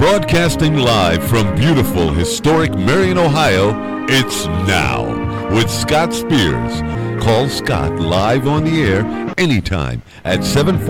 Broadcasting live from beautiful, historic Marion, Ohio, it's Now with Scott Spears. Call Scott live on the air anytime at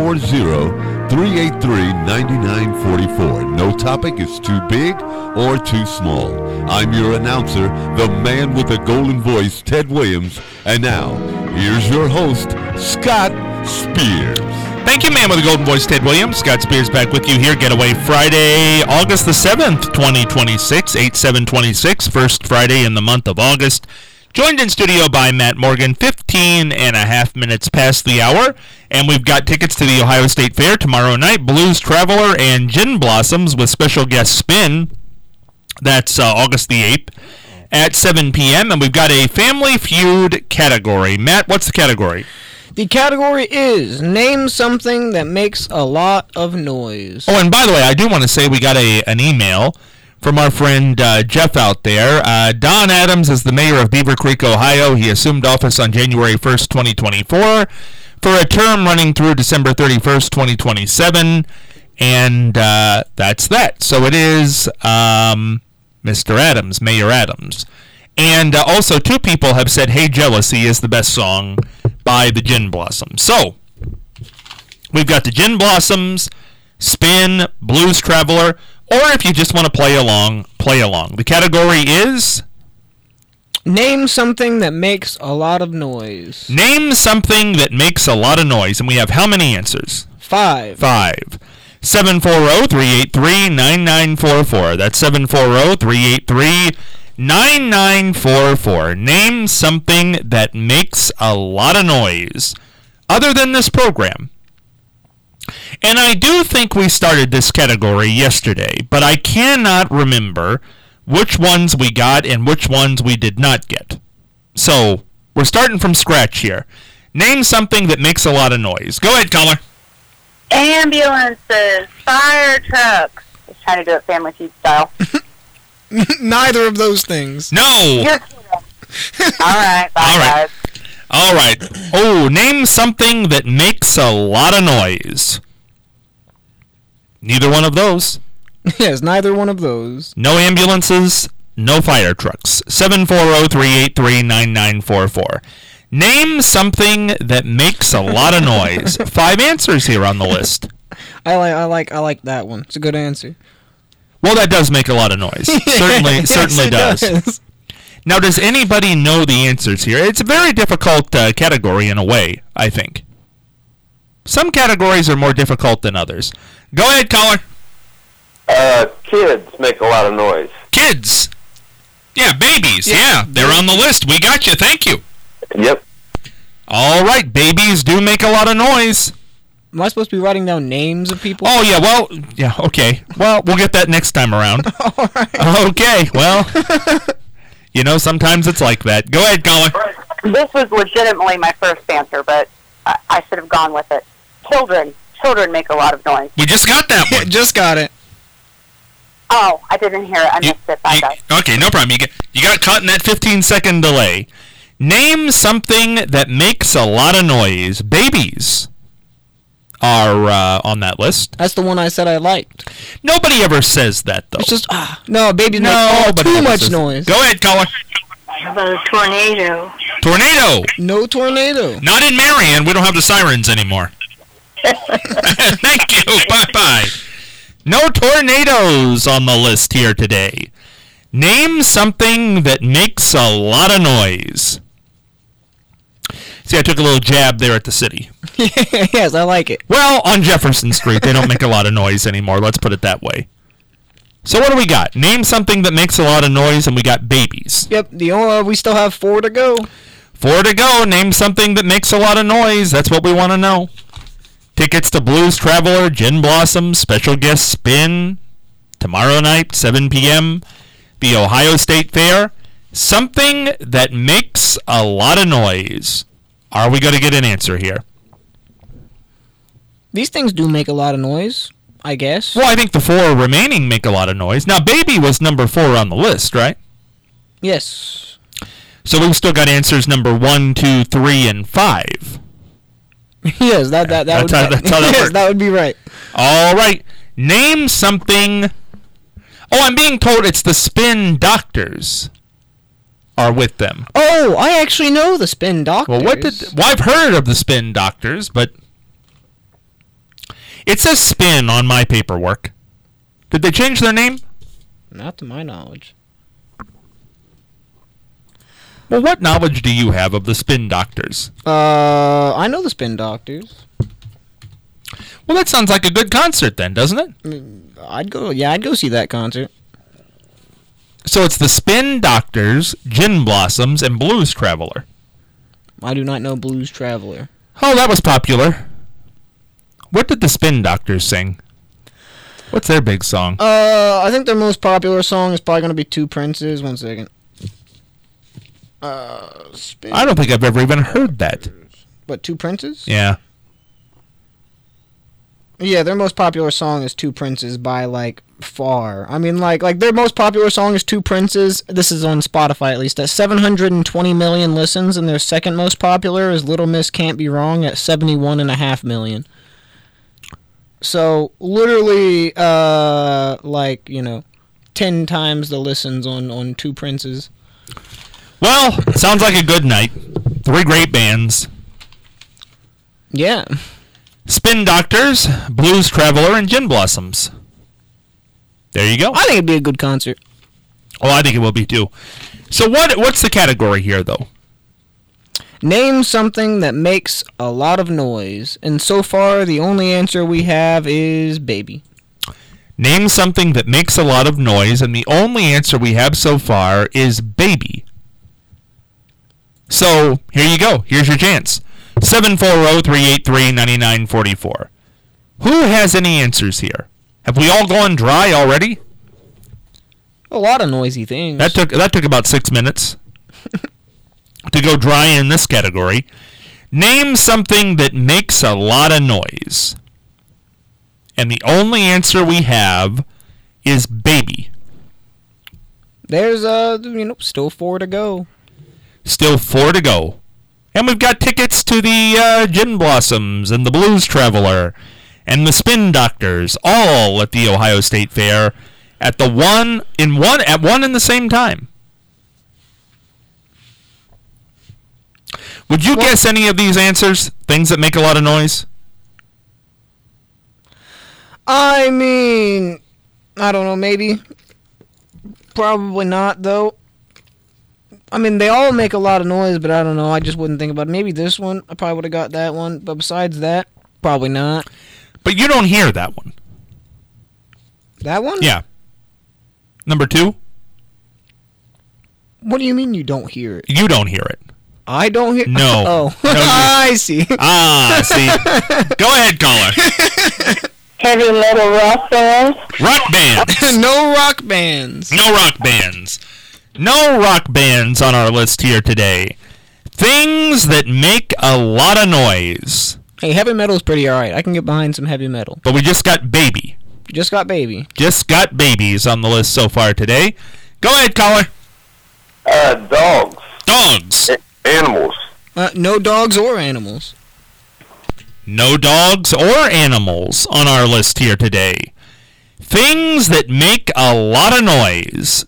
740-383-9944. No topic is too big or too small. I'm your announcer, the man with the golden voice, Ted Williams. And now, here's your host, Scott Spears. Thank you, man with the golden voice, Ted Williams. Scott Spears back with you here. Getaway Friday, August the 7th, 2026, 8/7/26, first Friday in the month of August. Joined in studio by Matt Morgan, 15 and a half minutes past the hour. And we've got tickets to the Ohio State Fair tomorrow night. Blues Traveler and Gin Blossoms with special guest Spin. That's August the 8th at 7 p.m. And we've got a Family Feud category. Matt, what's the category? The category is Name Something That Makes a Lot of Noise. Oh, and by the way, I do want to say we got an email from our friend Jeff out there. Don Adams is the mayor of Beaver Creek, Ohio. He assumed office on January 1st, 2024, for a term running through December 31st, 2027. And that's that. So it is Mr. Adams, Mayor Adams. And also, two people have said, Hey Jealousy is the best song by the Gin Blossoms. So, we've got the Gin Blossoms, Spin, Blues Traveler, or if you just want to play along, play along. The category is... Name something that makes a lot of noise. Name something that makes a lot of noise. And we have how many answers? 5. 740-383-9944. That's 740-383-9944. Name something that makes a lot of noise other than this program. And I do think we started this category yesterday, but I cannot remember which ones we got and which ones we did not get. So, we're starting from scratch here. Name something that makes a lot of noise. Go ahead, caller. Ambulances, fire trucks. I was trying to do it Family Feud style. Neither of those things. No! You're kidding. All right, bye, guys. All right. Oh, name something that makes a lot of noise. Neither one of those. Yes, neither one of those. No ambulances, no fire trucks. 740-383-9944. Name something that makes a lot of noise. 5 answers here on the list. I like that one. It's a good answer. Well, that does make a lot of noise. Certainly does. Now, does anybody know the answers here? It's a very difficult category in a way, I think. Some categories are more difficult than others. Go ahead, caller. Kids make a lot of noise. Kids. Yeah, babies. Yeah, they're on the list. We got you. Thank you. Yep. All right, babies do make a lot of noise. Am I supposed to be writing down names of people? Oh, yeah, okay. Well, we'll get that next time around. All right. Okay, well, sometimes it's like that. Go ahead, caller. This was legitimately my first answer, but I should have gone with it. Children make a lot of noise. We just got that one. Just got it. Oh, I didn't hear it. I missed it. Bye, guys. Okay, no problem. You got caught in that 15-second delay. Name something that makes a lot of noise. Babies are on that list. That's the one I said I liked. Nobody ever says that, though. It's just, no, babies make too much noise. Go ahead, caller. How about a tornado? Tornado. No tornado. Not in Marion. We don't have the sirens anymore. Thank you. Bye-bye. No tornadoes on the list here today. Name something that makes a lot of noise. See, I took a little jab there at the city. Yes, I like it. Well, on Jefferson Street, they don't make a lot of noise anymore. Let's put it that way. So what do we got? Name something that makes a lot of noise, and we got babies. Yep, we still have 4 to go. 4 to go. Name something that makes a lot of noise. That's what we want to know. Tickets to Blues Traveler, Gin Blossom, special guest Spin, tomorrow night, 7 p.m., the Ohio State Fair. Something that makes a lot of noise. Are we going to get an answer here? These things do make a lot of noise, I guess. Well, I think the 4 remaining make a lot of noise. Now, Baby was number 4 on the list, right? Yes. So we've still got answers number 1, 2, 3, and 5. Yes, that would be right. All right. Name something Oh, I'm being told it's the Spin Doctors are with them. Oh, I actually know the Spin Doctors. Well, I've heard of the Spin Doctors, but it says Spin on my paperwork. Did they change their name? Not to my knowledge. Well, what knowledge do you have of the Spin Doctors? I know the Spin Doctors. Well, that sounds like a good concert then, doesn't it? I'd go see that concert. So it's the Spin Doctors, Gin Blossoms, and Blues Traveler. I do not know Blues Traveler. Oh, that was popular. What did the Spin Doctors sing? What's their big song? I think their most popular song is probably going to be Two Princes. 1 second. Spin. I don't think I've ever even heard that. What, Two Princes? Yeah. Yeah, their most popular song is Two Princes by, like, far. I mean, like their most popular song is Two Princes. This is on Spotify, at least, at 720 million listens, and their second most popular is Little Miss Can't Be Wrong at 71.5 million. So, literally, 10 times the listens on Two Princes. Well, sounds like a good night. 3 great bands. Yeah. Spin Doctors, Blues Traveler, and Gin Blossoms. There you go. I think it'd be a good concert. Oh, I think it will be too. So what's the category here, though? Name something that makes a lot of noise. And so far, the only answer we have is baby. Name something that makes a lot of noise, and the only answer we have so far is baby. So, here you go. Here's your chance. 740-383-9944. Who has any answers here? Have we all gone dry already? A lot of noisy things. That took about 6 minutes to go dry in this category. Name something that makes a lot of noise. And the only answer we have is baby. There's still 4 to go. Still 4 to go. And we've got tickets to the Gin Blossoms and the Blues Traveler and the Spin Doctors, all at the Ohio State Fair at one and the same time. Would you guess any of these answers? Things that make a lot of noise? I mean, I don't know, maybe. Probably not, though. I mean, they all make a lot of noise, but I don't know. I just wouldn't think about it. Maybe this one. I probably would have got that one. But besides that, probably not. But you don't hear that one. That one? Yeah. Number 2? What do you mean you don't hear it? You don't hear it. I don't hear... No. Oh. No, I see. See. Go ahead, caller. Heavy metal rock bands. Rock bands. No rock bands. No rock bands. No rock bands on our list here today. Things that make a lot of noise. Hey, heavy metal's pretty alright. I can get behind some heavy metal. But we just got baby. Just got baby. Just got babies on the list so far today. Go ahead, caller. Dogs. Dogs. Animals. No dogs or animals. No dogs or animals on our list here today. Things that make a lot of noise.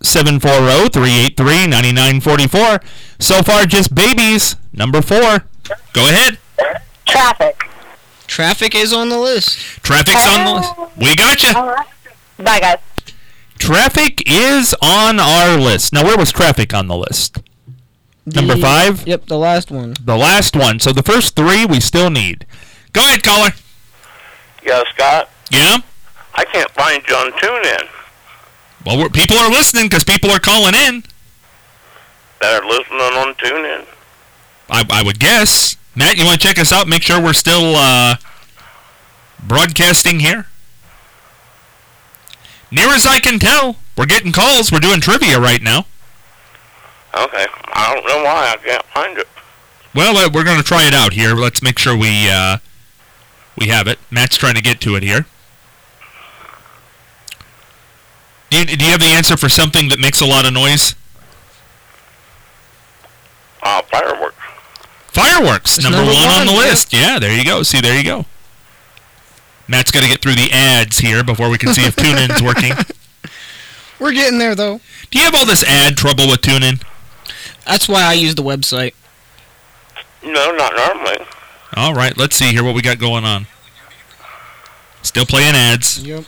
740-383-9944. So far, just babies. Number 4. Go ahead. Traffic. Traffic is on the list. Traffic's on the list. We got you. All right. Bye, guys. Traffic is on our list. Now, where was traffic on the list? Number 5? Yep, the last one. The last one. So the first 3 we still need. Go ahead, caller. Yeah, Scott. Yeah? I can't find you on TuneIn. Well, people are listening because people are calling in. They're listening on TuneIn. I would guess. Matt, you want to check us out? Make sure we're still broadcasting here? Near as I can tell, we're getting calls. We're doing trivia right now. Okay. I don't know why I can't find it. Well, we're going to try it out here. Let's make sure we have it. Matt's trying to get to it here. Do you have the answer for something that makes a lot of noise? Fireworks. Fireworks, It's number number 1 on the one, list. Yeah, there you go. See, there you go. Matt's got to get through the ads here before we can see if TuneIn's working. We're getting there, though. Do you have all this ad trouble with TuneIn? That's why I use the website. No, not normally. All right, let's see here what we got going on. Still playing ads. Yep.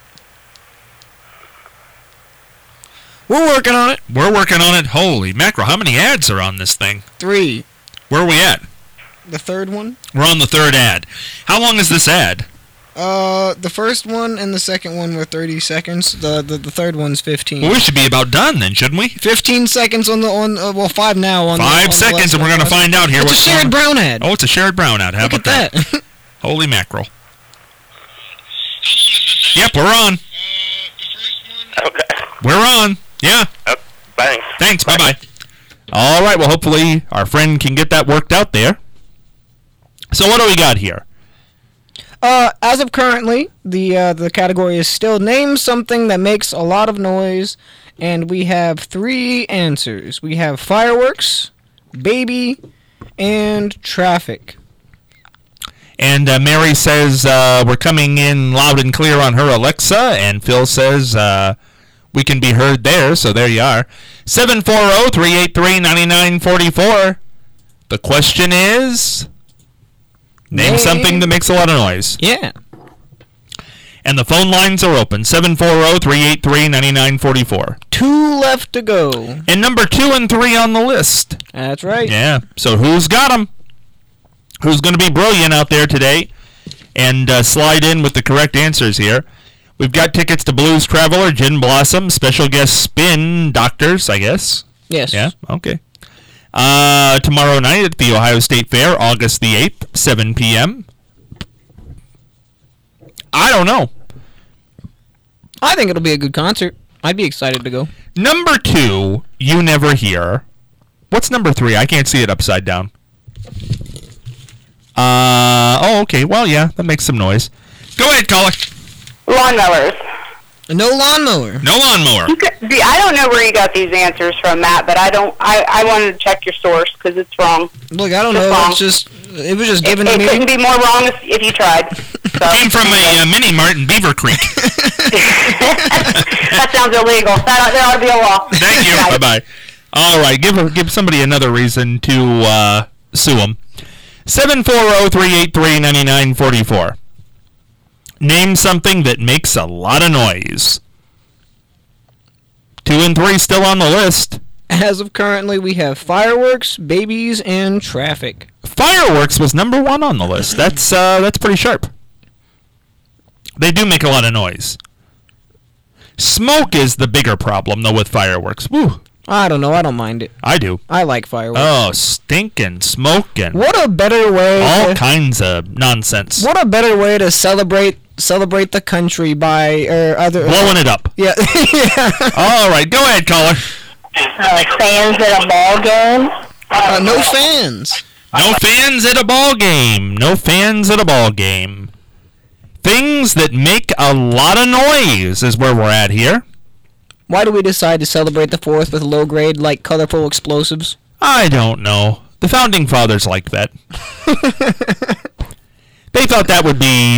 We're working on it. We're working on it. Holy mackerel, how many ads are on this thing? 3. Where are we at? The third one? We're on the third ad. How long is this ad? The first one and the second one were 30 seconds. The third one's 15. Well, we should be about done then, shouldn't we? 15 seconds on 5 now on 5 seconds, and we're going to find out here. It's a Sherrod Brown ad. Oh, it's a Sherrod Brown ad. How Look about at that? Holy mackerel. Yep, we're on. Okay. We're on. Yeah. Thanks. Thanks. Bye-bye. All right, well, hopefully our friend can get that worked out there. So what do we got here? As of currently, the category is still name something that makes a lot of noise, and we have 3 answers. We have fireworks, baby, and traffic. And Mary says we're coming in loud and clear on her Alexa, and Phil says we can be heard there, so there you are. 740-383-9944. The question is... Name something that makes a lot of noise. Yeah. And the phone lines are open. 740-383-9944. 2 left to go. And number 2 and 3 on the list. That's right. Yeah. So who's got them? Who's going to be brilliant out there today and slide in with the correct answers here? We've got tickets to Blues Traveler, Gin Blossom, special guest Spin Doctors, I guess. Yes. Yeah. Okay. Tomorrow night at the Ohio State Fair, August the 8th, 7 p.m. I don't know. I think it'll be a good concert. I'd be excited to go. Number 2, You Never Hear. What's number 3? I can't see it upside down. Oh, okay. Well, yeah, that makes some noise. Go ahead, caller. Lawnmowers. No lawnmower. No lawnmower. I don't know where you got these answers from, Matt, but I wanted to check your source because it's wrong. Look, I don't Just know. wrong. It was just given to It me. couldn't be more wrong if you tried. So. Came from a mini mart in Beaver Creek. That sounds illegal. There ought to be a law. Thank you. Bye-bye. All right, give somebody another reason to sue them. 740-383-9944. Name something that makes a lot of noise. 2 and 3 still on the list. As of currently, we have fireworks, babies, and traffic. Fireworks was number 1 on the list. That's pretty sharp. They do make a lot of noise. Smoke is the bigger problem, though, with fireworks. Woo. I don't know. I don't mind it. I do. I like fireworks. Oh, stinking, smoking. What a better way. All kinds of nonsense. What a better way to celebrate the country by Blowing it up. Yeah. Yeah. All right, go ahead, caller. Fans at a ball game? No fans. No fans at a ball game. No fans at a ball game. Things that make a lot of noise is where we're at here. Why do we decide to celebrate the 4th with low-grade, like, colorful explosives? I don't know. The Founding Fathers like that. They thought that would be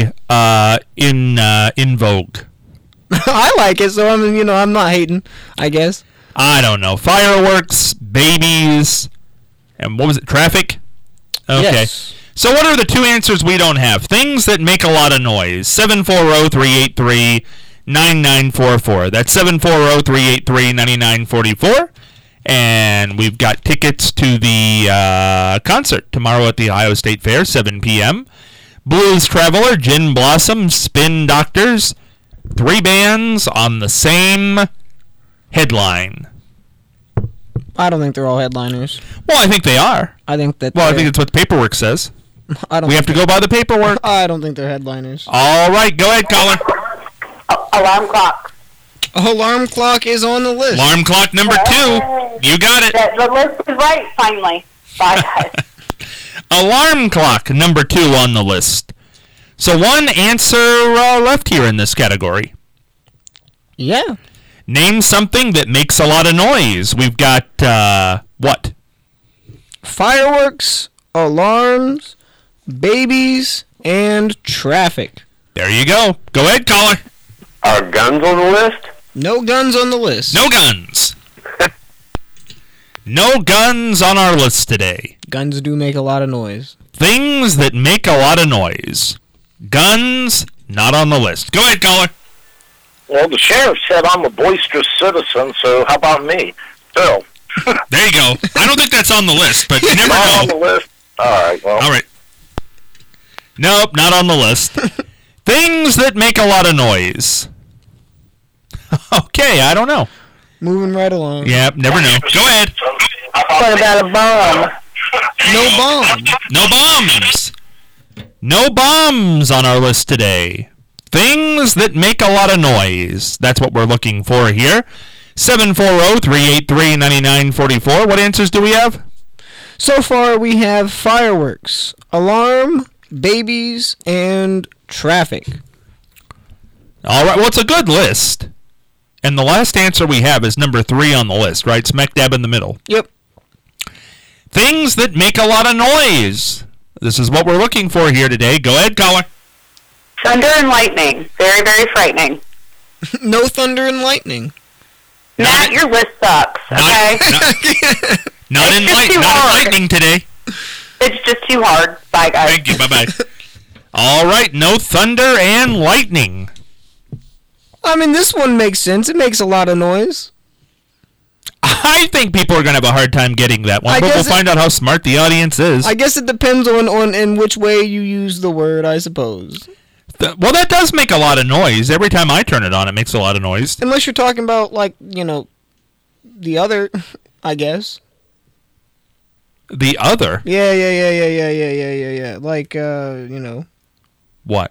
in vogue. I like it, so I'm not hating, I guess. I don't know. Fireworks, babies, and what was it? Traffic? Okay. Yes. So what are the 2 answers we don't have? Things that make a lot of noise. 740-383-9944. That's 740-383-9944. And we've got tickets to the concert tomorrow at the Ohio State Fair, 7 p.m. Blues Traveler, Gin Blossom, Spin Doctors. 3 bands on the same headline. I don't think they're all headliners. Well, I think they are. I think that. Well, I think it's what the paperwork says. I don't. We have to go by the paperwork. I don't think they're headliners. All right, go ahead, caller. Alarm clock. Alarm clock is on the list. Alarm clock number 2. You got it. The list is right, finally. Bye, guys. Alarm clock number 2 on the list. So 1 answer left here in this category. Yeah. Name something that makes a lot of noise. We've got, what? Fireworks, alarms, babies, and traffic. There you go. Go ahead, caller. Are guns on the list? No guns on the list. No guns. No guns on our list today. Guns do make a lot of noise. Things that make a lot of noise. Guns, not on the list. Go ahead, caller. Well, the sheriff said I'm a boisterous citizen, so how about me? Bill. There you go. I don't think that's on the list, but you never Not on know. the list? All right, well. All right. Nope, not on the list. Things that make a lot of noise. Okay, I don't know. Moving right along. Yep, never know. Go ahead. What about a bomb? No bomb. No bombs. No bombs on our list today. Things that make a lot of noise. That's what we're looking for here. 740-383-9944. What answers do we have? So far, we have fireworks, alarm, babies, and traffic. All right, well, it's a good list. And the last answer we have is number 3 on the list, right? Smack dab in the middle. Yep. Things that make a lot of noise. This is what we're looking for here today. Go ahead, caller. Thunder and lightning. Very, very frightening. No thunder and lightning. Matt, your list sucks, okay? Not in lightning today. It's just too hard. Bye, guys. Thank you. Bye-bye. All right, no thunder and lightning. I mean, this one makes sense. It makes a lot of noise. I think people are going to have a hard time getting that one, I but we'll guess find out how smart the audience is. I guess it depends on in which way you use the word, I suppose. Well, that does make a lot of noise. Every time I turn it on, it makes a lot of noise. Unless you're talking about, like, you know, the other, I guess. The other? Yeah. Like, you know. What?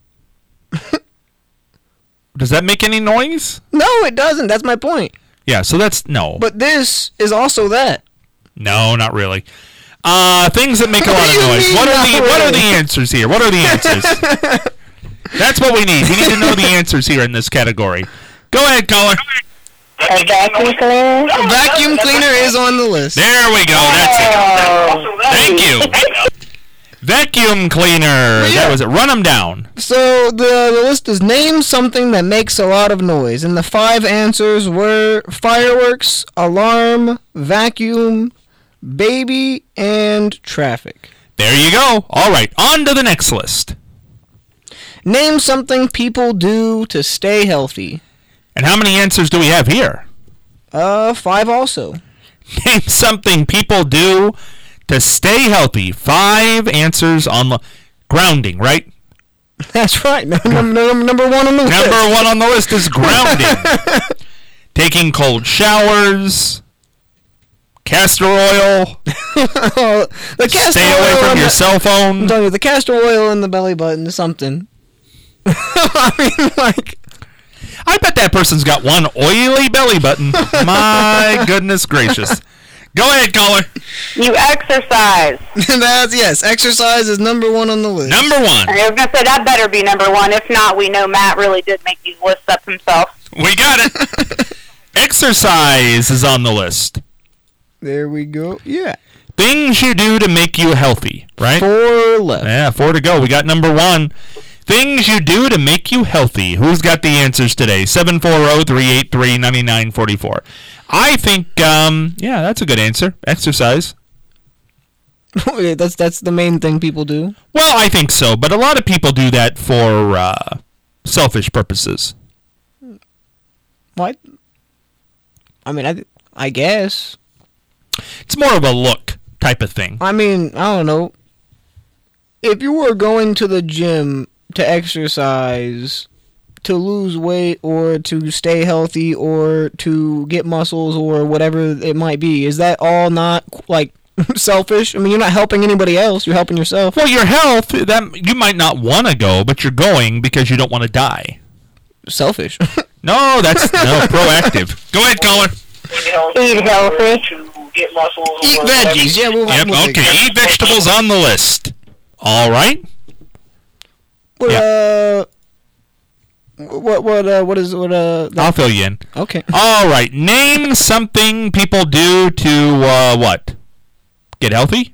Does that make any noise? No, it doesn't. That's my point. Yeah, so that's no. But this is also that. No, not really. Things that make a lot What of do you noise. mean, What not are the really? answers here? What are the answers? That's what we need. We need to know the answers here in this category. Go ahead, caller. A vacuum cleaner? A vacuum cleaner is on the list. There we go. That's it. Thank you. Vacuum cleaner. Yeah. That was it. Run them down. So the list is name something that makes a lot of noise. And the 5 answers were fireworks, alarm, vacuum, baby, and traffic. There you go. All right. On to the next list. Name something people do to stay healthy. And how many answers do we have here? 5 also. Name something people do to stay healthy. 5 answers on the grounding, right? That's right. Number 1 on the list. Number 1 on the list is grounding. Taking cold showers. Castor oil. The castor Stay away oil from and your the- cell I'm phone. telling you, the castor oil in the belly button is something. I mean, like, I bet that person's got one oily belly button. My goodness gracious. Go ahead, caller. You exercise. yes, exercise is number 1 on the list. Number 1. I was going to say that better be number 1. If not, we know Matt really did make these lists up himself. We got it. Exercise is on the list. There we go. Yeah. Things you do to make you healthy, right? 4 left. Yeah, 4 to go. We got number 1. Things you do to make you healthy. Who's got the answers today? 740-383-9944. I think, yeah, that's a good answer. Exercise. That's the main thing people do. Well, I think so, but a lot of people do that for selfish purposes. What? I mean, I guess. It's more of a look type of thing. I mean, I don't know. If you were going to the gym to exercise, to lose weight, or to stay healthy, or to get muscles, or whatever it might be, is that all not, like, selfish? I mean, you're not helping anybody else. You're helping yourself. Well, your health, that you might not want to go, but you're going because you don't want to die. Selfish. No, that's proactive. Go ahead, caller. Eat healthy. To get muscles. Eat veggies. Yeah, we'll Yep, take okay. that. Eat vegetables on the list. All right. What is I'll fill you in. okay. All right. Name something people do to, what? Get healthy?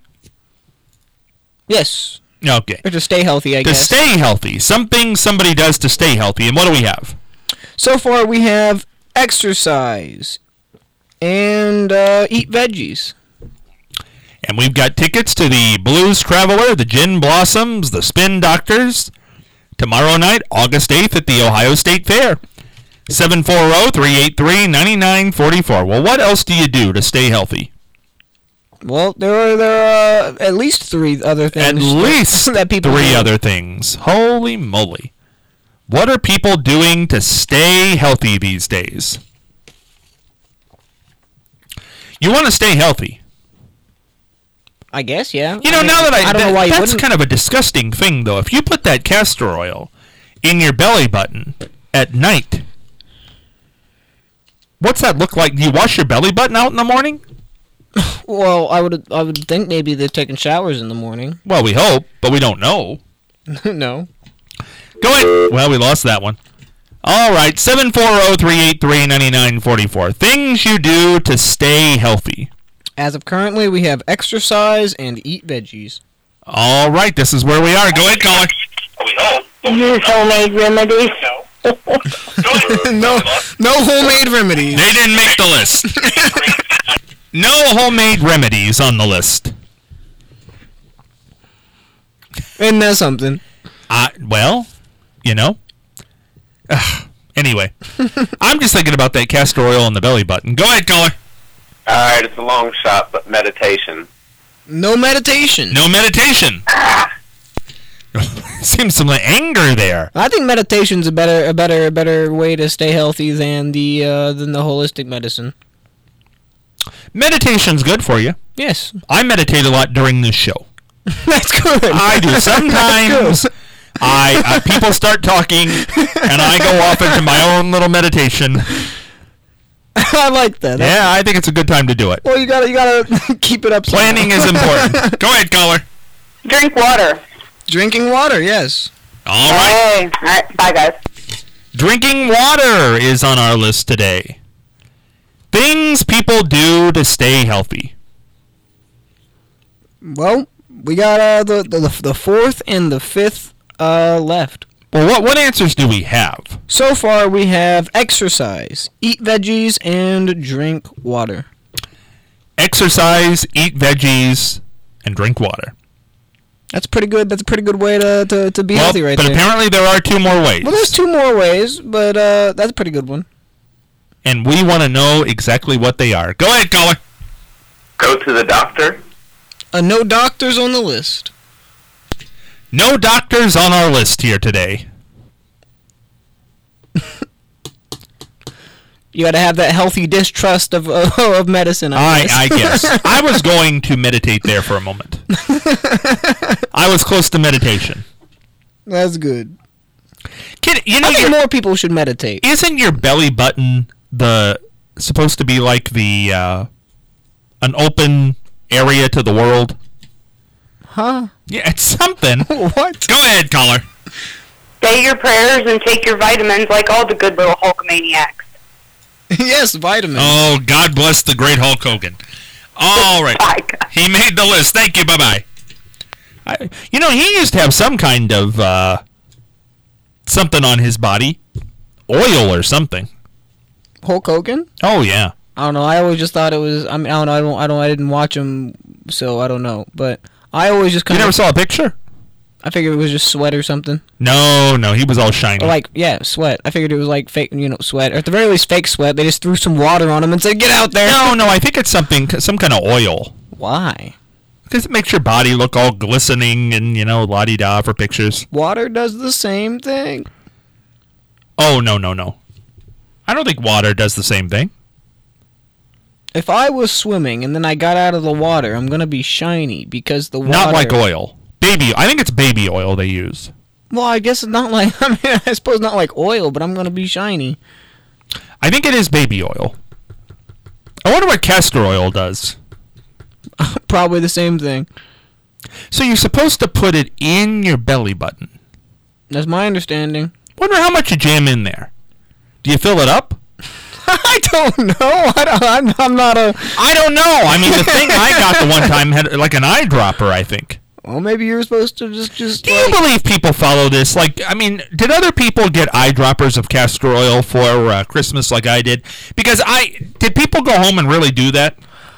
Yes. Okay. Or to stay healthy, I To guess. stay healthy. Something somebody does to stay healthy. And what do we have? So far, we have exercise, and eat veggies. And we've got tickets to the Blues Traveler, the Gin Blossoms, the Spin Doctors, tomorrow night, August 8th at the Ohio State Fair. 740-383-9944. Well, what else do you do to stay healthy? Well, there are at least three other things. At least that people three do. other things. Holy moly. What are people doing to stay healthy these days? You want to stay healthy. I guess, yeah. You know, now that I don't know why you that's wouldn't. kind of a disgusting thing, though. If you put that castor oil in your belly button at night, what's that look like? Do you wash your belly button out in the morning? Well, I would think maybe they're taking showers in the morning. Well, we hope, but we don't know. No. Go ahead. Well, we lost that one. All right, 740-383-9944. Things you do to stay healthy. As of currently, we have exercise and eat veggies. All right, this is where we are. Go ahead, caller. Use homemade remedies. No homemade remedies. They didn't make the list. No homemade remedies on the list. Isn't that something? Well, you know. Anyway, I'm just thinking about that castor oil in the belly button. Go ahead, caller. All right, it's a long shot, but meditation. No meditation. No meditation. Seems some anger there. I think meditation's a better way to stay healthy than the holistic medicine. Meditation's good for you. Yes. I meditate a lot during this show. That's good. I do. Sometimes people start talking, and I go off into my own little meditation. I like that. Yeah, I think it's a good time to do it. Well, you gotta keep it up. Planning is important. Go ahead, caller. Drink water. Drinking water, yes. All right. Hey. All right. Bye, guys. Drinking water is on our list today. Things people do to stay healthy. Well, we got the fourth and the fifth left. Well, what answers do we have? So far, we have exercise, eat veggies, and drink water. Exercise, eat veggies, and drink water. That's pretty good. That's a pretty good way to be healthy right but there. Apparently there are two more ways. Well, there's two more ways, but that's a pretty good one. And we want to know exactly what they are. Go ahead, caller. Go to the doctor. No doctors on the list. No doctors on our list here today. You got to have that healthy distrust of medicine. I guess. I was going to meditate there for a moment. I was close to meditation. That's good. You know, I think more people should meditate. Isn't your belly button supposed to be like an open area to the world? Huh? Yeah, it's something. What? Go ahead, caller. Say your prayers and take your vitamins like all the good little Hulkamaniacs. Yes, vitamins. Oh, God bless the great Hulk Hogan. All right. Bye, guys. He made the list. Thank you. Bye-bye. He used to have some kind of something on his body. Oil or something. Hulk Hogan? Oh, yeah. I don't know. I always just thought it was. I mean, I don't know. I didn't watch him, so I don't know. But I always just You kind never of. saw a picture? I figured it was just sweat or something. No, he was all shiny. Or like, sweat. I figured it was like fake, sweat, or at the very least, fake sweat. They just threw some water on him and said, "Get out there." No, I think it's some kind of oil. Why? Because it makes your body look all glistening and, la-di-da for pictures. Water does the same thing. Oh, no. I don't think water does the same thing. If I was swimming and then I got out of the water, I'm gonna be shiny because the water. Not like oil. I think it's baby oil they use. Well, I guess it's not like. I mean, I suppose not like oil, but I'm gonna be shiny. I think it is baby oil. I wonder what castor oil does. Probably the same thing. So you're supposed to put it in your belly button. That's my understanding. Wonder how much you jam in there. Do you fill it up? I don't know. I'm not a. I don't know. I mean, the thing I got the one time had like an eyedropper, I think. Well, maybe you're supposed to just. Do you believe people follow this? Like, I mean, did other people get eyedroppers of castor oil for Christmas like I did? Because did people go home and really do that?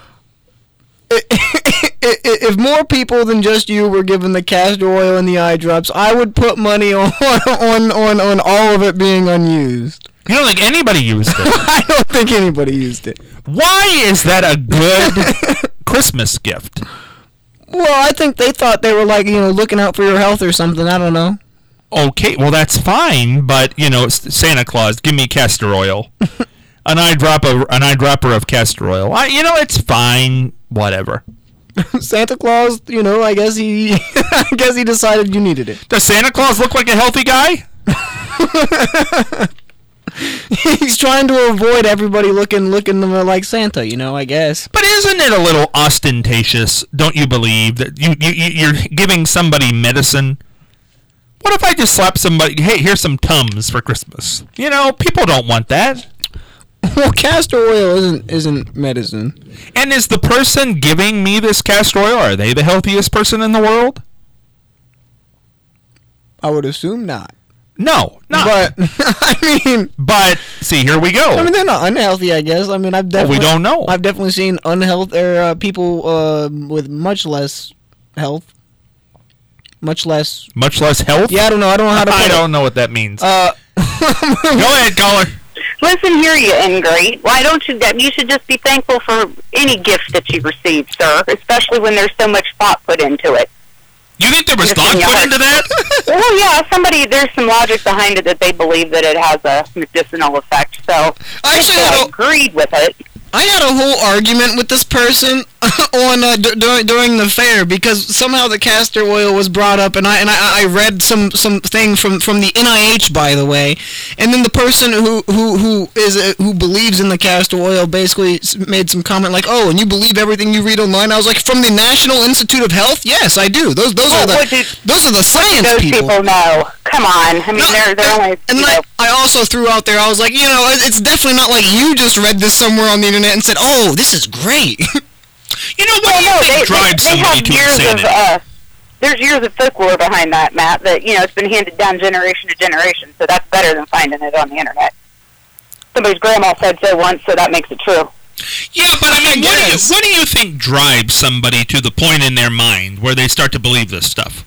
If more people than just you were given the castor oil and the eye drops, I would put money on all of it being unused. You don't think anybody used it? I don't think anybody used it. Why is that a good Christmas gift? Well, I think they thought they were like, looking out for your health or something. I don't know. Okay, well that's fine, but Santa Claus, give me castor oil, an eyedropper of castor oil. It's fine, whatever. Santa Claus, I guess he decided you needed it. Does Santa Claus look like a healthy guy? He's trying to avoid everybody looking like Santa, I guess. But isn't it a little ostentatious? Don't you believe that you're giving somebody medicine? What if I just slap somebody? Hey, here's some Tums for Christmas. People don't want that. Well, castor oil isn't medicine. And is the person giving me this castor oil, are they the healthiest person in the world? I would assume not. No, not. But But see, here we go. They're not unhealthy, I guess. I've definitely. We don't know. I've definitely seen unhealthy people with much less health. Much less health. Yeah, I don't know how to. I don't know what that means. Go ahead, caller. Listen here, you ingrate. Why don't you? You should just be thankful for any gift that you receive, sir. Especially when there's so much thought put into it. You think there was thought put into that? Well, yeah. There's some logic behind it that they believe that it has a medicinal effect. So I agreed with it. I had a whole argument with this person on during the fair because somehow the castor oil was brought up, and I read some thing from the NIH, by the way, and then the person who believes in the castor oil basically made some comment like, "Oh, and you believe everything you read online?" I was like, "From the National Institute of Health? Yes, I do. Those are the science those people." Those people know. Come on. I mean, they're only. And I also threw out there, I was like, it's definitely not like you just read this somewhere on the internet and said, "Oh, this is great." What do you think drives somebody to insanity? There's years of folklore behind that, Matt, that, it's been handed down generation to generation, so that's better than finding it on the internet. Somebody's grandma said so once, so that makes it true. Yeah, but I mean, what do you think drives somebody to the point in their mind where they start to believe this stuff?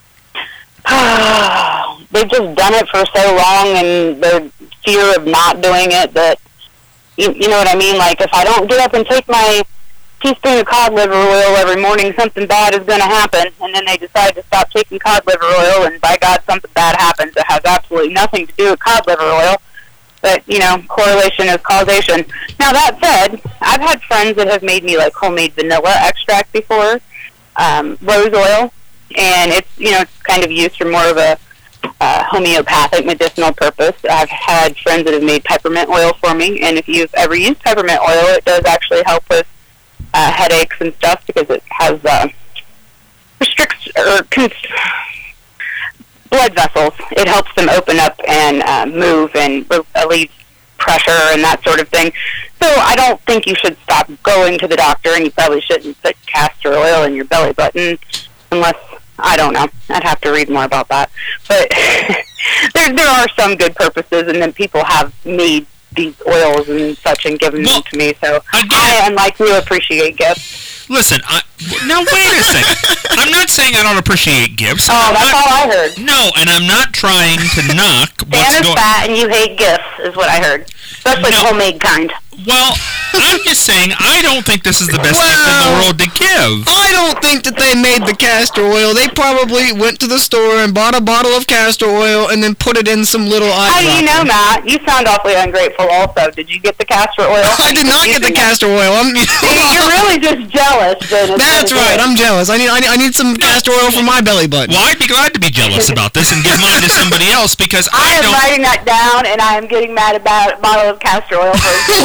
They've just done it for so long, and their fear of not doing it, that, you know what I mean? Like, if I don't get up and take my teaspoon of cod liver oil every morning, something bad is going to happen, and then they decide to stop taking cod liver oil, and by God, something bad happens. It has absolutely nothing to do with cod liver oil, but, correlation is causation. Now, that said, I've had friends that have made me, like, homemade vanilla extract before, rose oil, and it's, it's kind of used for more of a homeopathic medicinal purpose. I've had friends that have made peppermint oil for me, and if you've ever used peppermint oil, it does actually help with headaches and stuff because it has restricts blood vessels. It helps them open up and move and relieve pressure and that sort of thing. So I don't think you should stop going to the doctor, and you probably shouldn't put castor oil in your belly button unless, I don't know, I'd have to read more about that. But there are some good purposes, and then people have made these oils and such and given them to me. So I, unlike you, appreciate gifts. Listen, now wait a second. I'm not saying I don't appreciate gifts. Oh, that's all I heard. No, and I'm not trying to knock what's going on. Fat and you hate gifts, is what I heard. Especially the homemade kind. Well, I'm just saying, I don't think this is the best gift in the world to give. I don't think that they made the castor oil. They probably went to the store and bought a bottle of castor oil and then put it in some little eye How do you know, Matt? You sound awfully ungrateful also. Did you get the castor oil? I did not get the castor oil. You're really just jealous. That's right. I'm jealous. I need some castor oil for my belly button. Well, I'd be glad to be jealous about this and give mine to somebody else because I am writing that down, and I am getting mad about a bottle of castor oil.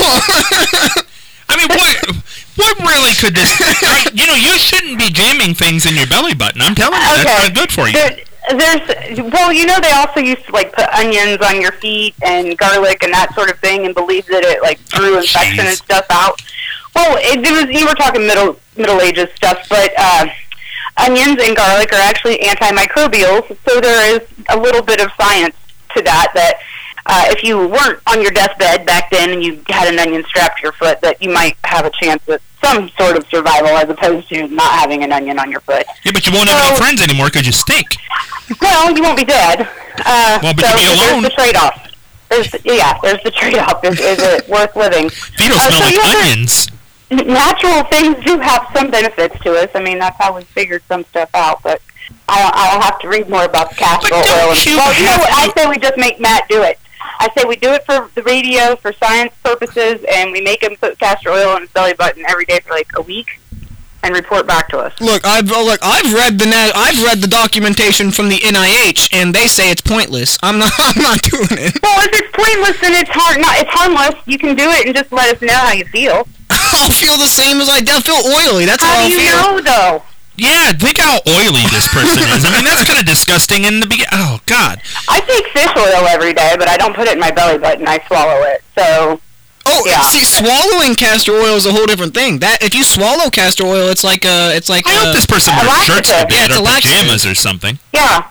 I mean, what really could this... you shouldn't be jamming things in your belly button. I'm telling you, that's not good for you. They also used to, like, put onions on your feet and garlic and that sort of thing and believe that it, like, drew infection and stuff out. Well, you were talking Middle Ages stuff, but onions and garlic are actually antimicrobials, so there is a little bit of science to that if you weren't on your deathbed back then and you had an onion strapped to your foot, that you might have a chance at some sort of survival as opposed to not having an onion on your foot. Yeah, but you won't have any friends anymore because you stink. Well, you won't be dead. Well, but you'll be alone. There's the trade-off. There's the trade-off. Is it worth living? If you don't smell like onions. Natural things do have some benefits to us. I mean, that's how we figured some stuff out, but I'll have to read more about the castor oil. Well, you know what? I say we just make Matt do it. I say we do it for the radio, for science purposes, and we make him put castor oil in his belly button every day for like a week and report back to us. Look, I've read the documentation from the NIH, and they say it's pointless. I'm not doing it. Well, if it's pointless, then it's harmless. You can do it and just let us know how you feel. I'll feel the same as I feel oily. That's how I feel. How do you know, though? Yeah, think how oily this person is. I mean, that's kind of disgusting in the beginning. Oh, God. I take fish oil every day, but I don't put it in my belly button. I swallow it, so... Oh, yeah. See, swallowing castor oil is a whole different thing. That if you swallow castor oil, it's like I hope this person wears shirts to bed or pajamas or something. Yeah,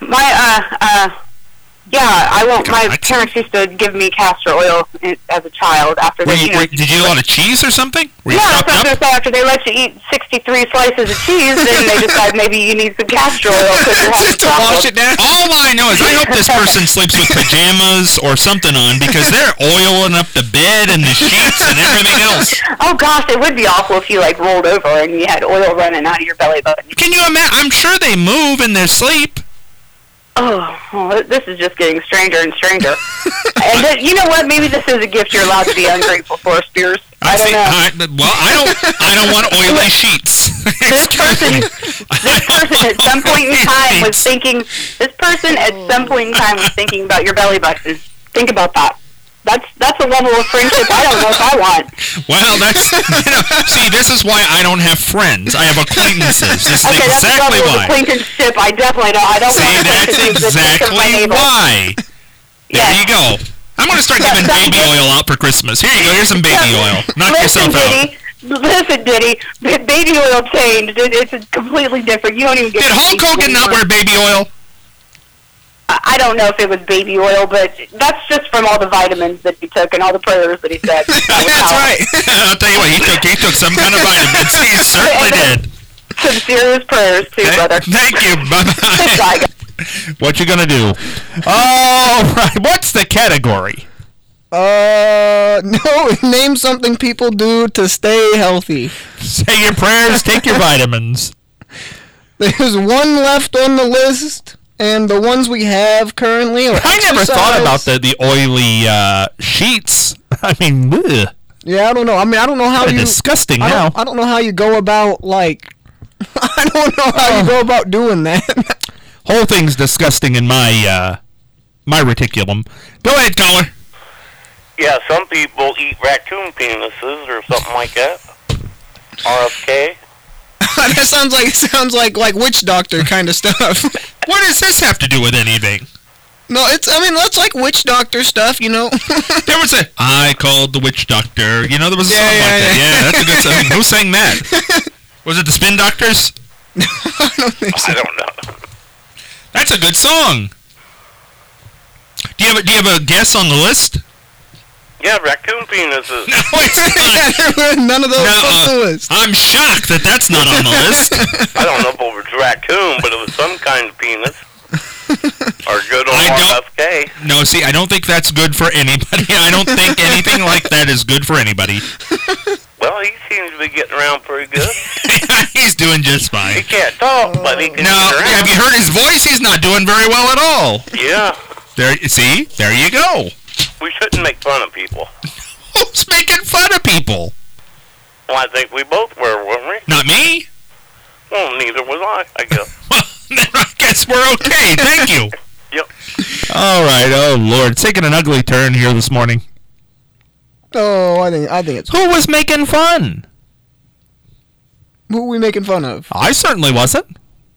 my parents used to give me castor oil as a child after they, did you eat a lot of cheese or something? Yeah, that's what I was going to say. After they let you eat 63 slices of cheese, then they decide maybe you need some castor oil because you're having to wash it down. All I know is I hope this person sleeps with pajamas or something on because they're oiling up the bed and the sheets and everything else. Oh gosh, it would be awful if you rolled over and you had oil running out of your belly button. Can you imagine? I'm sure they move in their sleep. Oh, this is just getting stranger and stranger. And you know what? Maybe this is a gift you're allowed to be ungrateful for, Spears. I don't know. I don't want oily sheets. This person at some point in time was thinking. This person at some point in time was thinking about your belly button. Think about that. That's a level of friendship I don't know if I want. Well, see, this is why I don't have friends. I have acquaintances. This is okay, exactly that's why. Acquaintanceship, I definitely don't. I don't see, want that's exactly why. There you go. I'm going to start giving baby oil out for Christmas. Here you go. Here's some baby oil. Knock yourself out. Listen, Diddy. Baby oil changed. It's completely different. You don't even get. Did Hulk Hogan not wear baby oil? I don't know if it was baby oil, but that's just from all the vitamins that he took and all the prayers that he said. That's right. I'll tell you what, he took some kind of vitamins. He certainly did. Some serious prayers, too, brother. Thank you. Bye-bye. What you gonna do? All right. What's the category? No, name something people do to stay healthy. Say your prayers, take your vitamins. There's one left on the list. And the ones we have currently are I never thought about the oily sheets. I mean, ugh. Yeah, I don't know. I mean, I don't know how disgusting now. I don't know how you go about, I don't know how you go about doing that. Whole thing's disgusting in my reticulum. Go ahead, caller. Yeah, some people eat raccoon penises or something like that. RFK. That sounds like witch doctor kind of stuff. What does this have to do with anything? No, that's like witch doctor stuff, you know. There was I called the witch doctor. You know, there was a song like that. Yeah, that's a good song. Who sang that? Was it the Spin Doctors? I don't think so. I don't know. That's a good song. Do you have a guess on the list? Yeah, raccoon penises. No, it's not. None of those on the list. I'm shocked that's not on the list. I don't know if it was raccoon, but it was some kind of penis. Or good old RFK. No, see, I don't think that's good for anybody. I don't think anything like that is good for anybody. Well, he seems to be getting around pretty good. He's doing just fine. He can't talk, but he can get around. Have you heard his voice? He's not doing very well at all. Yeah. There you go. We shouldn't make fun of people. Who's making fun of people? Well, I think we both were, weren't we? Not me? Well, neither was I guess. Well, then I guess we're okay. Thank you. Yep. All right. Oh, Lord. It's taking an ugly turn here this morning. Oh, I think it's... Who was making fun? Who are we making fun of? I certainly wasn't.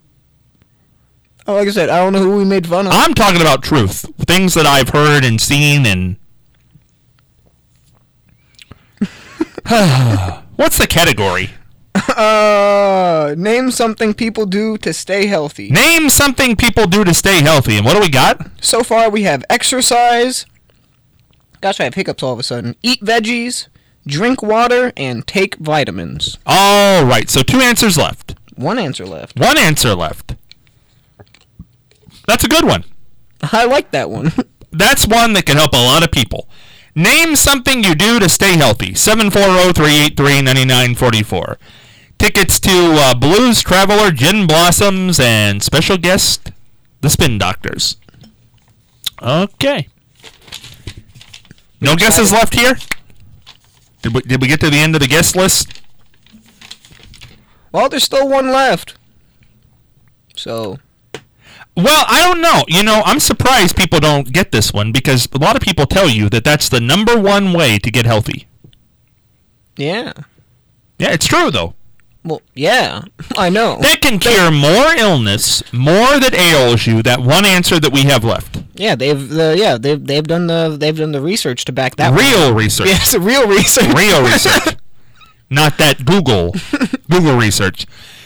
Oh, like I said, I don't know who we made fun of. I'm talking about truth. Things that I've heard and seen and... What's the category? Name something people do to stay healthy. Name something people do to stay healthy. And what do we got? So far, we have exercise. Gosh, I have hiccups all of a sudden. Eat veggies, drink water, and take vitamins. All right, so 2 answers left. One answer left. One answer left. That's a good one. I like that one. That's one that can help a lot of people. Name something you do to stay healthy. 740-383-9944. Tickets to Blues Traveler, Gin Blossoms, and special guest, the Spin Doctors. Okay. No guesses left here? Did we get to the end of the guest list? Well, there's still one left. So... Well, I don't know. You know, I'm surprised people don't get this one because a lot of people tell you that that's the number one way to get healthy. Yeah. Yeah, it's true, though. Well, yeah, I know. That can cure more illness, more that ails you, that one answer that we have left. Yeah, they've done the research to back that Real research. Yes, real research. Real research. Not that Google research.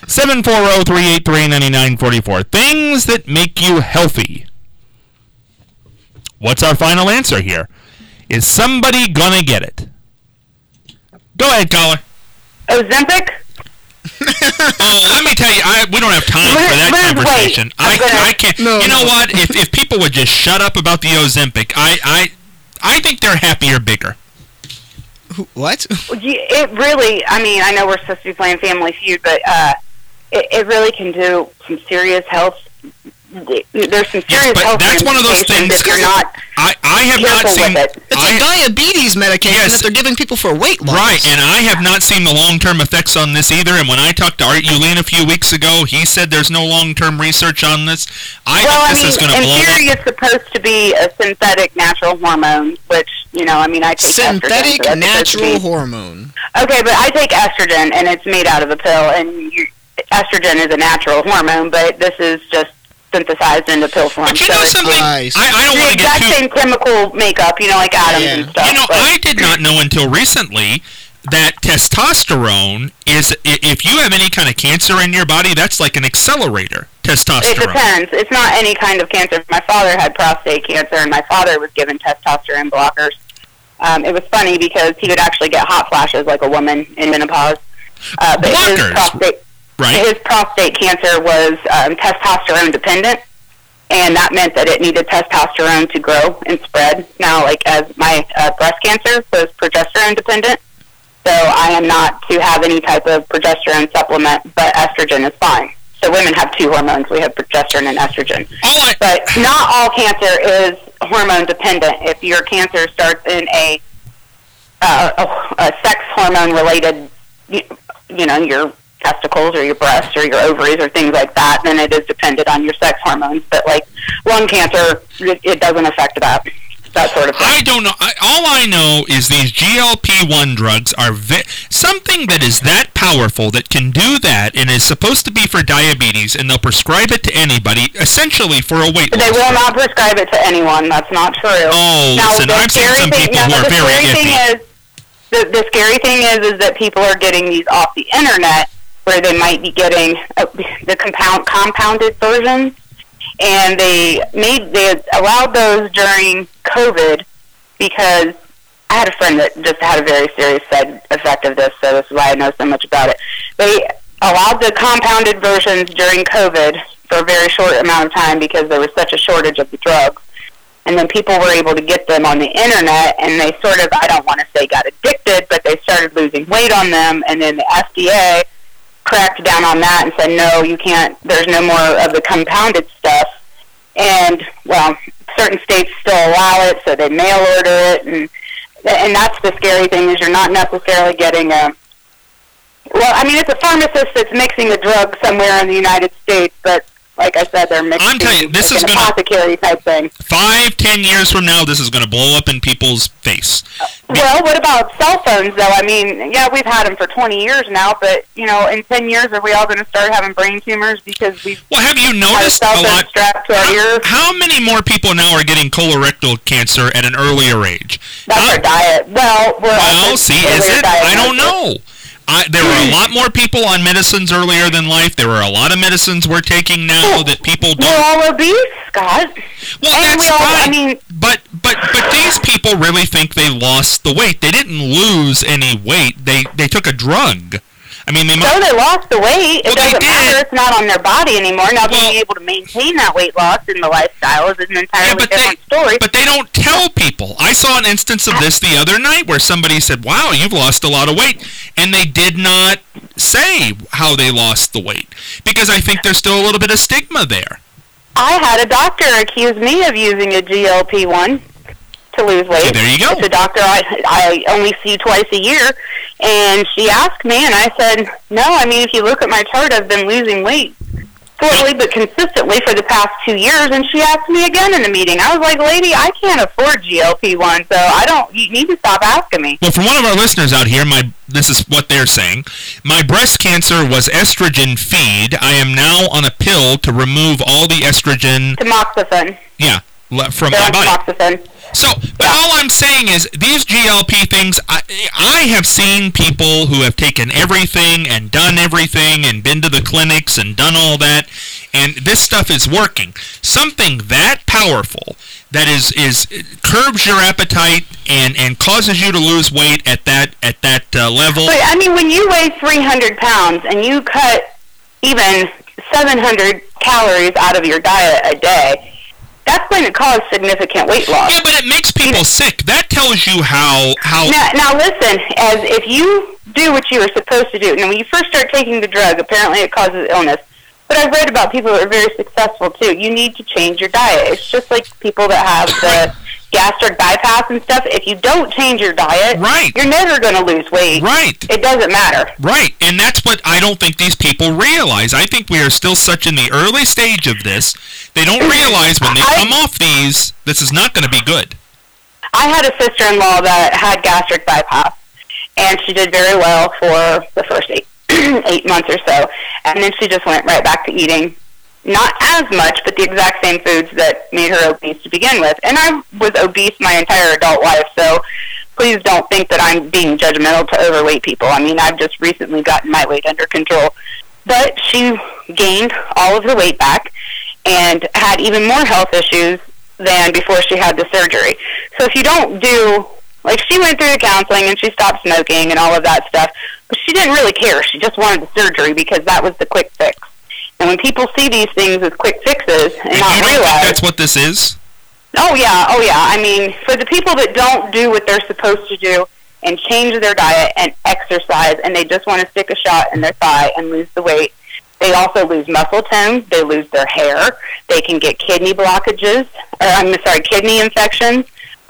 740-383-9944. Things that make you healthy. What's our final answer here? Is somebody gonna get it? Go ahead, caller. Ozempic? Oh, let me tell you, we don't have time for that conversation. I can't. No, you know what? If people would just shut up about the Ozempic, I think they're happier bigger. What? It really, I mean, I know we're supposed to be playing Family Feud, but it really can do some serious health. There's some serious health. That's one of those things. If you're not, I have not seen. It's a diabetes medication that they're giving people for weight loss. Right, and I have not seen the long-term effects on this either. And when I talked to Art Ulin a few weeks ago, he said there's no long-term research on this. I think this is going to blow up. In theory, it's supposed to be a synthetic natural hormone, which, you know, I mean, I take synthetic estrogen, so natural hormone. Okay, but I take estrogen, and it's made out of a pill, and estrogen is a natural hormone, but this is just synthesized into pill form. But you know something? I don't want to get too... same chemical makeup, you know, like atoms and stuff. You know, I did not know until recently that testosterone is, if you have any kind of cancer in your body, that's like an accelerator, testosterone. It depends. It's not any kind of cancer. My father had prostate cancer, and my father was given testosterone blockers. It was funny because he would actually get hot flashes like a woman in menopause. But blockers? His prostate cancer was testosterone dependent, and that meant that it needed testosterone to grow and spread. Now, like as my breast cancer was progesterone dependent, so I am not to have any type of progesterone supplement, but estrogen is fine. So women have two hormones. We have progesterone and estrogen. But not all cancer is hormone dependent. If your cancer starts in a sex hormone related, you know, your testicles or your breasts or your ovaries or things like that, then it is dependent on your sex hormones. But like lung cancer, it doesn't affect that sort of thing. I don't know. All I know is these GLP-1 drugs are something that is that powerful that can do that and is supposed to be for diabetes, and they'll prescribe it to anybody, essentially for a weight loss. They will not prescribe it to anyone. That's not true. Oh, now, listen, I've seen some people who are very iffy. The scary thing is that people are getting these off the internet, where they might be getting the compounded versions, and they allowed those during COVID because I had a friend that just had a very serious side effect of this, so this is why I know so much about it. They allowed the compounded versions during COVID for a very short amount of time because there was such a shortage of the drugs, and then people were able to get them on the internet, and they sort of, I don't want to say got addicted, but they started losing weight on them, and then the FDA cracked down on that and said, no, you can't, there's no more of the compounded stuff. And, well, certain states still allow it, so they mail order it, and that's the scary thing, is you're not necessarily getting a, well, I mean, it's a pharmacist that's mixing the drug somewhere in the United States, but like I said, they're mixing I'm telling you, this is an apothecary type thing. 5-10 years from now, this is going to blow up in people's face. Well, what about cell phones, though? I mean, yeah, we've had them for 20 years now, but, you know, in 10 years, are we all going to start having brain tumors because we've have you noticed a lot? Strapped to our ears? How many more people now are getting colorectal cancer at an earlier age? That's our diet. Well, see, is it? I don't know. There were a lot more people on medicines earlier than life. There were a lot of medicines we're taking now that people don't. We're all obese, Scott. Well, And that's we all- fine. I mean- but these people really think they lost the weight. They didn't lose any weight. They took a drug. I mean, they So they lost the weight. Well, It they doesn't matter. did. It's not on their body anymore. Now, Well- being able to maintain that weight loss in the lifestyle is an entirely different story. But they don't tell people. I saw an instance of this the other night where somebody said, "Wow, you've lost a lot of weight," and they did not say how they lost the weight because I think there's still a little bit of stigma there. I had a doctor accuse me of using a GLP-1 to lose weight. So there you go. It's a doctor I only see twice a year, and she asked me, and I said, no, I mean, if you look at my chart, I've been losing weight slowly but consistently for the past 2 years, and she asked me again in the meeting. I was like, lady, I can't afford GLP-1, so you need to stop asking me. Well, from one of our listeners out here, this is what they're saying. My breast cancer was estrogen feed. I am now on a pill to remove all the estrogen. Tamoxifen. Yeah, from They're my on body. tamoxifen. So, but all I'm saying is these GLP things, I have seen people who have taken everything and done everything and been to the clinics and done all that, and this stuff is working. Something that powerful that is curbs your appetite and causes you to lose weight at that level. But, I mean, when you weigh 300 pounds and you cut even 700 calories out of your diet a day, that's going to cause significant weight loss. Yeah, but it makes people sick. That tells you how. Now listen, as if you do what you are supposed to do, and when you first start taking the drug, apparently it causes illness. But I've read about people that are very successful too. You need to change your diet. It's just like people that have the gastric bypass and stuff. If you don't change your diet, Right. you're never going to lose weight. Right. It doesn't matter. Right, and that's what I don't think these people realize. I think we are still such in the early stage of this. They don't realize when they come off these, this is not going to be good. I had a sister-in-law that had gastric bypass, and she did very well for the first 8 months or so, and then she just went right back to eating not as much, but the exact same foods that made her obese to begin with. And I was obese my entire adult life, so please don't think that I'm being judgmental to overweight people. I mean, I've just recently gotten my weight under control. But she gained all of her weight back and had even more health issues than before she had the surgery. So if you don't do, like, she went through the counseling and she stopped smoking and all of that stuff, but she didn't really care. She just wanted the surgery because that was the quick fix. And when people see these things as quick fixes and And not you don't think realize, that's what this is? oh yeah. I mean, for the people that don't do what they're supposed to do and change their diet and exercise, and they just want to stick a shot in their thigh and lose the weight, they also lose muscle tone, they lose their hair, they can get kidney blockages, kidney infections,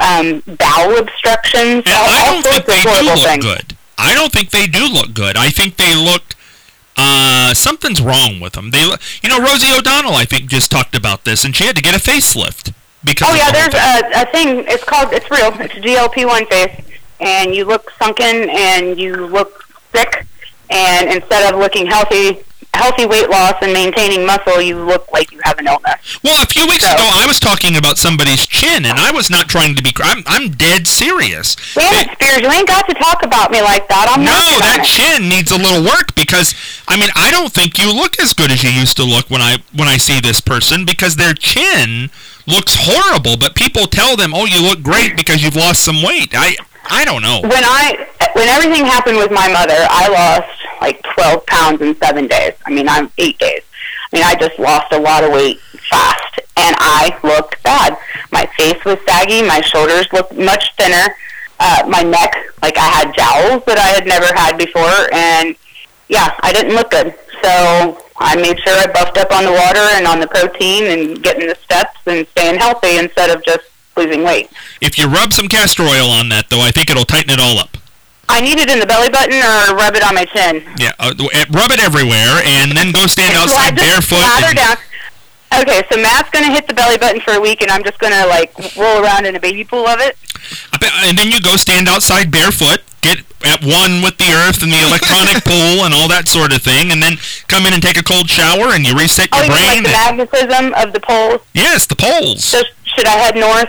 bowel obstructions, And all I don't sorts think of they do horrible look things. good. I don't think they do look good. I think they look. Something's wrong with them. Rosie O'Donnell, I think, just talked about this, and she had to get a facelift because. Oh of yeah, the whole there's thing. a thing. It's real. It's a GLP-1 face, and you look sunken and you look sick. And instead of looking healthy weight loss and maintaining muscle, you look like you have an illness. Well, a few weeks ago, I was talking about somebody's chin, and I was not trying to be. I'm dead serious. Damn it, Spears, you ain't got to talk about me like that. I'm No, working on that it. chin needs a little work because I don't think you look as good as you used to look when I see this person because their chin looks horrible, but people tell them, "Oh, you look great because you've lost some weight." I don't know. When everything happened with my mother, I lost like 12 pounds in 7 days. I'm 8 days. I just lost a lot of weight fast, and I looked bad. My face was saggy. My shoulders looked much thinner. My neck, like I had jowls that I had never had before, and yeah, I didn't look good. So I made sure I buffed up on the water and on the protein and getting the steps and staying healthy instead of just losing weight. If you rub some castor oil on that, though, I think it'll tighten it all up. I need it in the belly button or rub it on my chin. Yeah, rub it everywhere, and then go stand outside barefoot. Lather down. Okay, so Matt's going to hit the belly button for a week, and I'm just going to, roll around in a baby pool of it. And then you go stand outside barefoot, get at one with the earth and the electronic pool and all that sort of thing, and then come in and take a cold shower, and you reset your You mean brain. like the magnetism of the poles? Yes, the poles. So should I head north?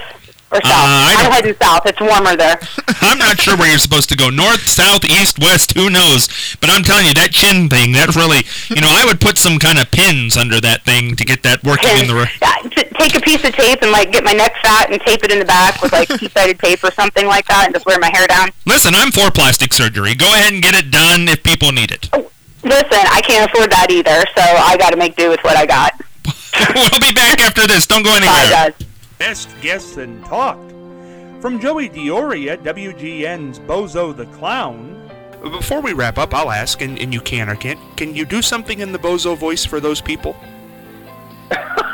Or south? I'm heading south. It's warmer there. I'm not sure where you're supposed to go. North, south, east, west, who knows? But I'm telling you, that chin thing, that really, I would put some kind of pins under that thing to get that working in the... Take a piece of tape and, get my neck fat and tape it in the back with, two-sided tape or something like that and just wear my hair down. Listen, I'm for plastic surgery. Go ahead and get it done if people need it. Listen, I can't afford that either, so I got to make do with what I got. We'll be back after this. Don't go anywhere. Bye, guys. Best Guess and Talk. From Joey Diori at WGN's Bozo the Clown. Before we wrap up, I'll ask, and you can or can't, can you do something in the Bozo voice for those people?